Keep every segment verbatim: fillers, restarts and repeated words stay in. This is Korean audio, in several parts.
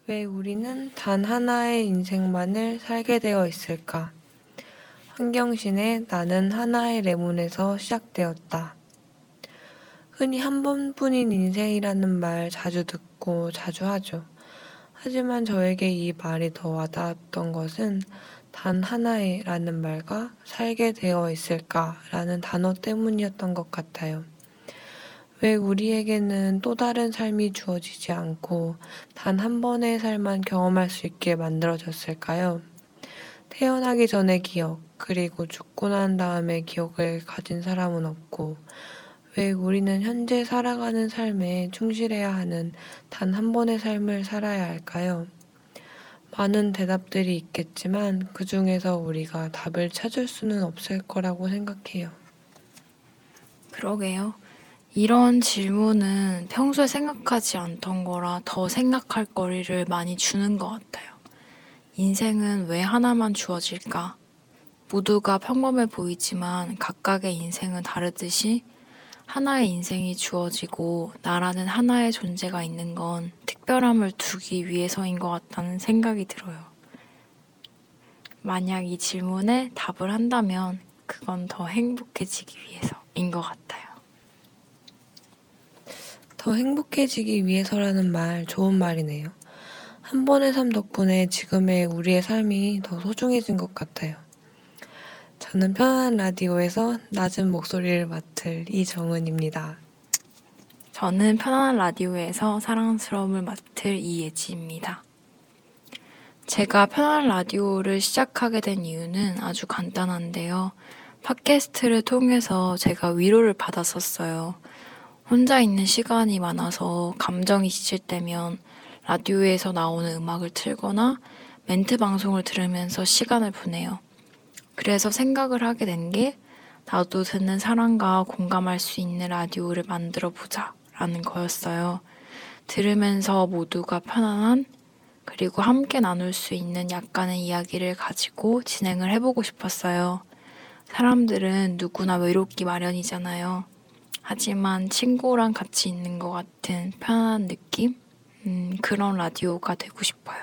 왜 우리는 단 하나의 인생만을 살게 되어 있을까? 한경신의 나는 하나의 레몬에서 시작되었다. 흔히 한 번뿐인 인생이라는 말 자주 듣고 자주 하죠. 하지만 저에게 이 말이 더 와닿았던 것은 단 하나의 라는 말과 살게 되어 있을까 라는 단어 때문이었던 것 같아요. 왜 우리에게는 또 다른 삶이 주어지지 않고 단 한 번의 삶만 경험할 수 있게 만들어졌을까요? 태어나기 전의 기억, 그리고 죽고 난 다음의 기억을 가진 사람은 없고, 왜 우리는 현재 살아가는 삶에 충실해야 하는 단 한 번의 삶을 살아야 할까요? 많은 대답들이 있겠지만 그 중에서 우리가 답을 찾을 수는 없을 거라고 생각해요. 그러게요. 이런 질문은 평소에 생각하지 않던 거라 더 생각할 거리를 많이 주는 것 같아요. 인생은 왜 하나만 주어질까? 모두가 평범해 보이지만 각각의 인생은 다르듯이 하나의 인생이 주어지고 나라는 하나의 존재가 있는 건 특별함을 두기 위해서인 것 같다는 생각이 들어요. 만약 이 질문에 답을 한다면 그건 더 행복해지기 위해서인 것 같아요. 더 행복해지기 위해서라는 말 좋은 말이네요. 한 번의 삶 덕분에 지금의 우리의 삶이 더 소중해진 것 같아요. 저는 편안한 라디오에서 낮은 목소리를 맡을 이정은입니다. 저는 편안한 라디오에서 사랑스러움을 맡을 이예지입니다. 제가 편안한 라디오를 시작하게 된 이유는 아주 간단한데요. 팟캐스트를 통해서 제가 위로를 받았었어요. 혼자 있는 시간이 많아서 감정이 지칠 때면 라디오에서 나오는 음악을 틀거나 멘트 방송을 들으면서 시간을 보내요. 그래서 생각을 하게 된 게 나도 듣는 사람과 공감할 수 있는 라디오를 만들어 보자 라는 거였어요. 들으면서 모두가 편안한 그리고 함께 나눌 수 있는 약간의 이야기를 가지고 진행을 해보고 싶었어요. 사람들은 누구나 외롭기 마련이잖아요. 하지만 친구랑 같이 있는 것 같은 편안한 느낌? 음, 그런 라디오가 되고 싶어요.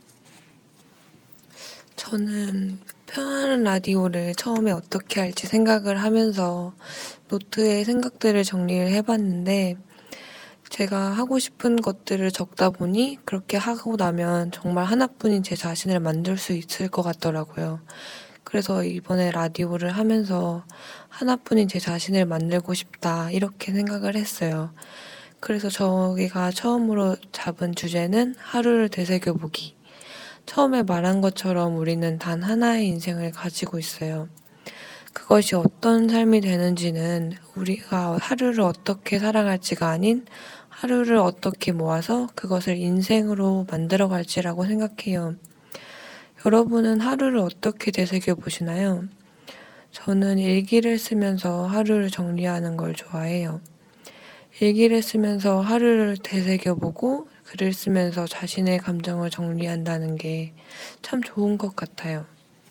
저는 편안한 라디오를 처음에 어떻게 할지 생각을 하면서 노트에 생각들을 정리를 해봤는데 제가 하고 싶은 것들을 적다 보니 그렇게 하고 나면 정말 하나뿐인 제 자신을 만들 수 있을 것 같더라고요. 그래서 이번에 라디오를 하면서 하나뿐인 제 자신을 만들고 싶다 이렇게 생각을 했어요. 그래서 저희가 처음으로 잡은 주제는 하루를 되새겨보기. 처음에 말한 것처럼 우리는 단 하나의 인생을 가지고 있어요. 그것이 어떤 삶이 되는지는 우리가 하루를 어떻게 살아갈지가 아닌 하루를 어떻게 모아서 그것을 인생으로 만들어갈지라고 생각해요. 여러분은 하루를 어떻게 되새겨 보시나요? 저는 일기를 쓰면서 하루를 정리하는 걸 좋아해요. 일기를 쓰면서 하루를 되새겨보고 글을 쓰면서 자신의 감정을 정리한다는 게 참 좋은 것 같아요.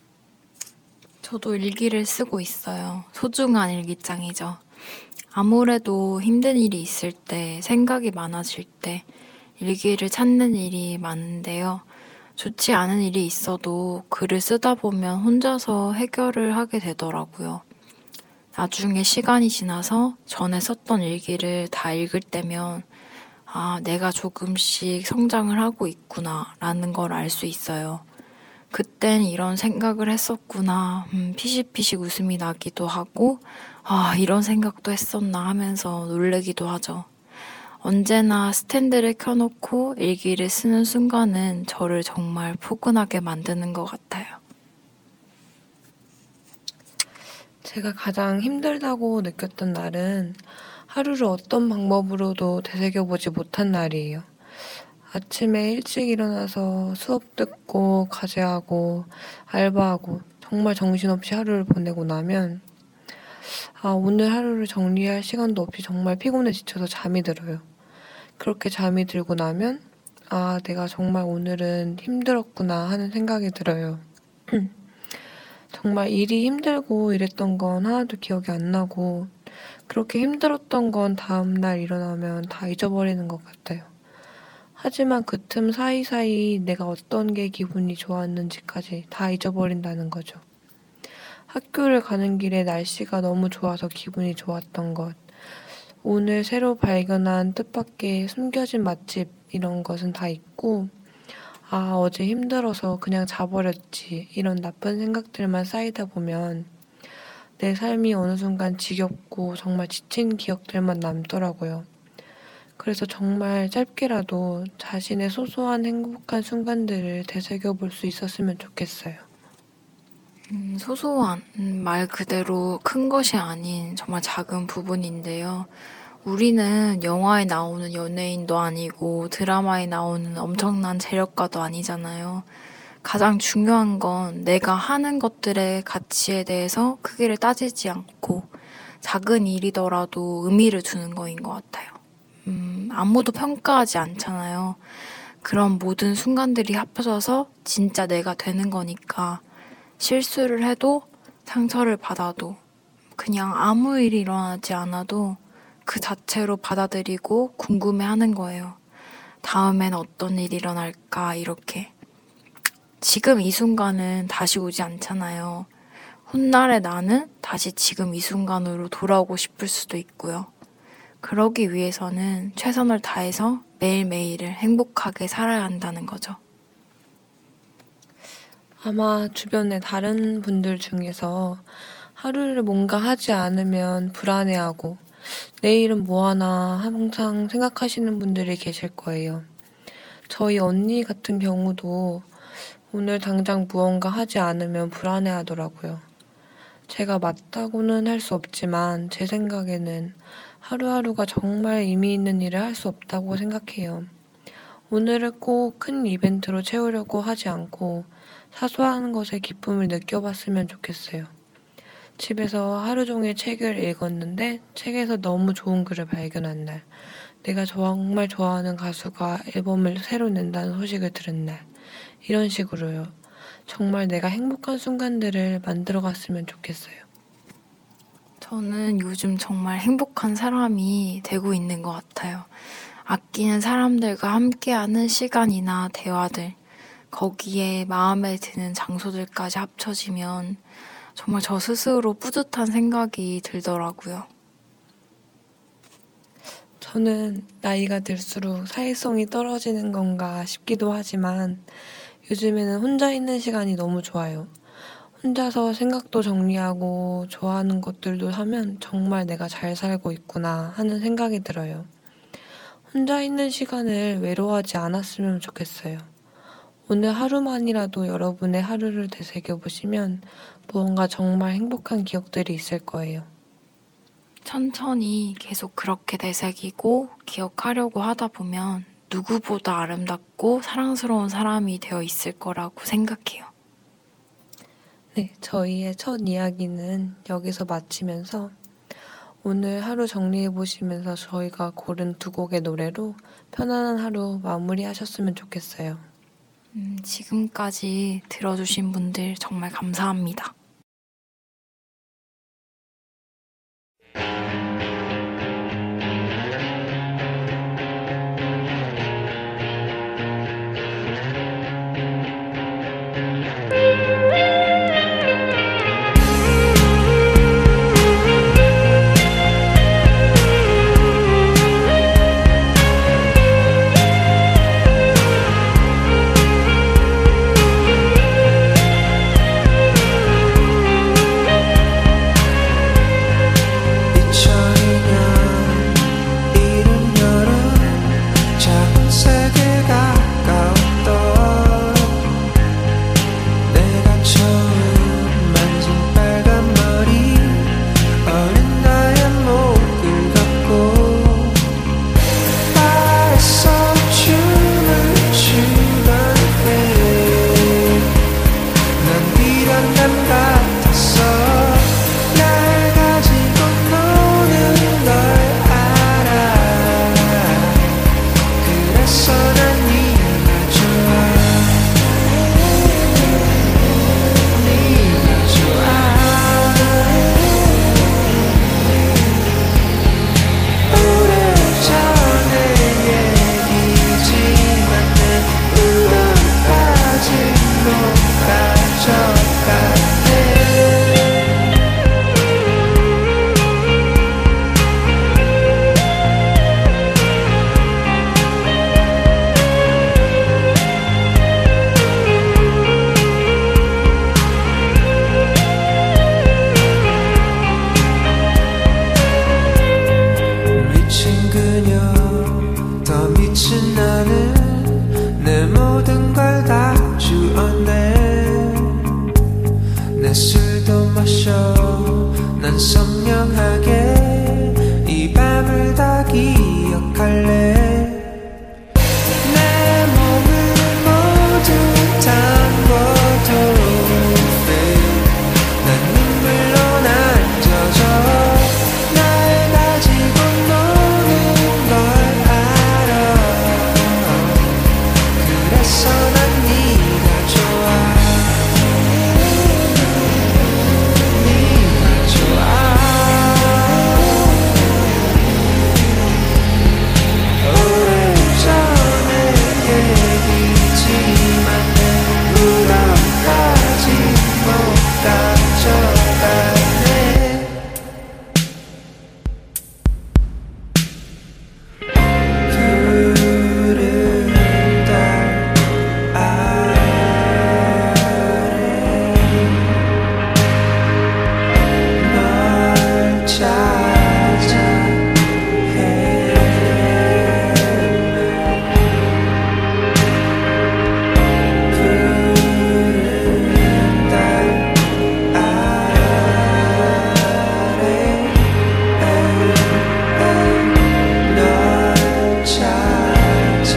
저도 일기를 쓰고 있어요. 소중한 일기장이죠. 아무래도 힘든 일이 있을 때, 생각이 많아질 때, 일기를 찾는 일이 많은데요. 좋지 않은 일이 있어도 글을 쓰다 보면 혼자서 해결을 하게 되더라고요. 나중에 시간이 지나서 전에 썼던 일기를 다 읽을 때면, 아, 내가 조금씩 성장을 하고 있구나, 라는 걸 알 수 있어요. 그땐 이런 생각을 했었구나, 음, 피식피식 웃음이 나기도 하고, 아, 이런 생각도 했었나 하면서 놀래기도 하죠. 언제나 스탠드를 켜놓고 일기를 쓰는 순간은 저를 정말 포근하게 만드는 것 같아요. 제가 가장 힘들다고 느꼈던 날은 하루를 어떤 방법으로도 되새겨보지 못한 날이에요. 아침에 일찍 일어나서 수업 듣고 과제하고 알바하고 정말 정신없이 하루를 보내고 나면 아, 오늘 하루를 정리할 시간도 없이 정말 피곤해 지쳐서 잠이 들어요. 그렇게 잠이 들고 나면 아, 내가 정말 오늘은 힘들었구나 하는 생각이 들어요. 정말 일이 힘들고 이랬던 건 하나도 기억이 안 나고 그렇게 힘들었던 건 다음날 일어나면 다 잊어버리는 것 같아요. 하지만 그 틈 사이사이 내가 어떤 게 기분이 좋았는지까지 다 잊어버린다는 거죠. 학교를 가는 길에 날씨가 너무 좋아서 기분이 좋았던 것, 오늘 새로 발견한 뜻밖의 숨겨진 맛집 이런 것은 다 있고, 아, 어제 힘들어서 그냥 자버렸지 이런 나쁜 생각들만 쌓이다 보면 내 삶이 어느 순간 지겹고 정말 지친 기억들만 남더라고요. 그래서 정말 짧게라도 자신의 소소한 행복한 순간들을 되새겨 볼 수 있었으면 좋겠어요. 음, 소소한, 음, 말 그대로 큰 것이 아닌 정말 작은 부분인데요. 우리는 영화에 나오는 연예인도 아니고 드라마에 나오는 엄청난 재력가도 아니잖아요. 가장 중요한 건 내가 하는 것들의 가치에 대해서 크기를 따지지 않고 작은 일이더라도 의미를 두는 거인 것 같아요. 음, 아무도 평가하지 않잖아요. 그런 모든 순간들이 합쳐져서 진짜 내가 되는 거니까 실수를 해도 상처를 받아도 그냥 아무 일이 일어나지 않아도 그 자체로 받아들이고 궁금해하는 거예요. 다음엔 어떤 일이 일어날까 이렇게. 지금 이 순간은 다시 오지 않잖아요. 훗날의 나는 다시 지금 이 순간으로 돌아오고 싶을 수도 있고요. 그러기 위해서는 최선을 다해서 매일매일을 행복하게 살아야 한다는 거죠. 아마 주변에 다른 분들 중에서 하루를 뭔가 하지 않으면 불안해하고 내일은 뭐 하나 항상 생각하시는 분들이 계실 거예요. 저희 언니 같은 경우도 오늘 당장 무언가 하지 않으면 불안해하더라고요. 제가 맞다고는 할 수 없지만 제 생각에는 하루하루가 정말 의미 있는 일을 할 수 없다고 생각해요. 오늘을 꼭 큰 이벤트로 채우려고 하지 않고 사소한 것에 기쁨을 느껴봤으면 좋겠어요. 집에서 하루 종일 책을 읽었는데 책에서 너무 좋은 글을 발견한 날, 내가 정말 좋아하는 가수가 앨범을 새로 낸다는 소식을 들은 날, 이런 식으로요. 정말 내가 행복한 순간들을 만들어갔으면 좋겠어요. 저는 요즘 정말 행복한 사람이 되고 있는 것 같아요. 아끼는 사람들과 함께하는 시간이나 대화들, 거기에 마음에 드는 장소들까지 합쳐지면 정말 저 스스로 뿌듯한 생각이 들더라고요. 저는 나이가 들수록 사회성이 떨어지는 건가 싶기도 하지만 요즘에는 혼자 있는 시간이 너무 좋아요. 혼자서 생각도 정리하고 좋아하는 것들도 하면 정말 내가 잘 살고 있구나 하는 생각이 들어요. 혼자 있는 시간을 외로워하지 않았으면 좋겠어요. 오늘 하루만이라도 여러분의 하루를 되새겨보시면 무언가 정말 행복한 기억들이 있을 거예요. 천천히 계속 그렇게 되새기고 기억하려고 하다 보면 누구보다 아름답고 사랑스러운 사람이 되어 있을 거라고 생각해요. 네, 저희의 첫 이야기는 여기서 마치면서 오늘 하루 정리해보시면서 저희가 고른 두 곡의 노래로 편안한 하루 마무리하셨으면 좋겠어요. 음, 지금까지 들어주신 분들 정말 감사합니다. 미친 나는 내 모든 걸 다 주었네. 내 술도 마셔 난 선명하게 이 밤을 다 기억할래. 내 몸을 모두 담궈도 난 눈물로 난 젖어. 날 가지고 노는 걸 알아. 그래서 난 네가 좋아. 네가 좋아. 오래전의 얘기지만 내 무덤까지 못 가져가네. 푸른 달 아래 널 찾아 푸른 달 아래 널 찾아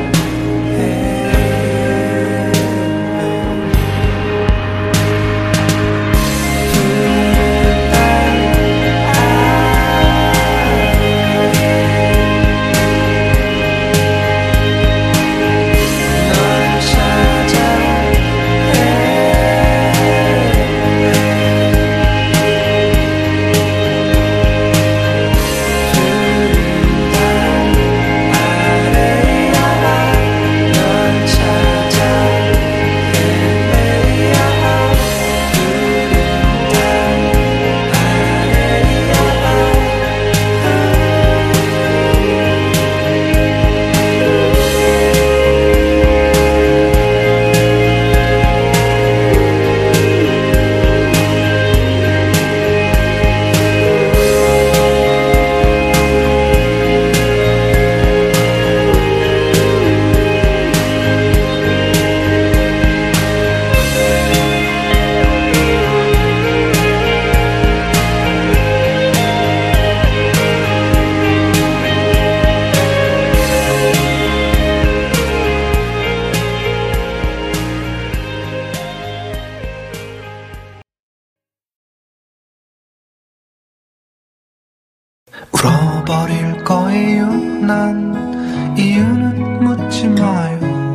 울어버릴 거예요. 난 이유는 묻지 마요.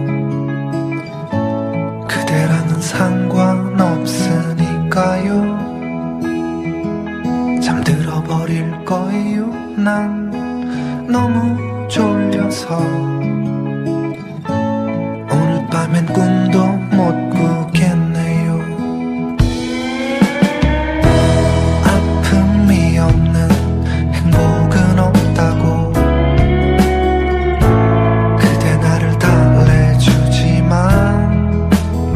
그대랑은 상관없으니까요. 잠들어버릴 거예요. 난 너무 졸려서 오늘 밤엔 꿈도 못 꾸겠네요. 아픔이 없는 행복은 없다고 그대 나를 달래주지만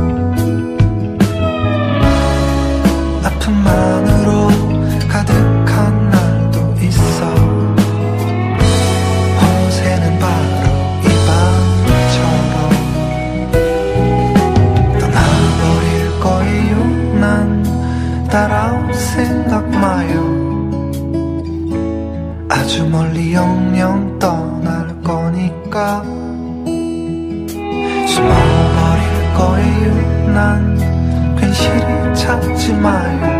아픔만으로 가득한 날도 있어. 허세는 바로 이 밤처럼 떠나버릴 거예요. 난 따라올 생각 마요. 아주 멀리 영영 떠날 거니까 숨어버릴 거예요. 난 괜시리 찾지 마요.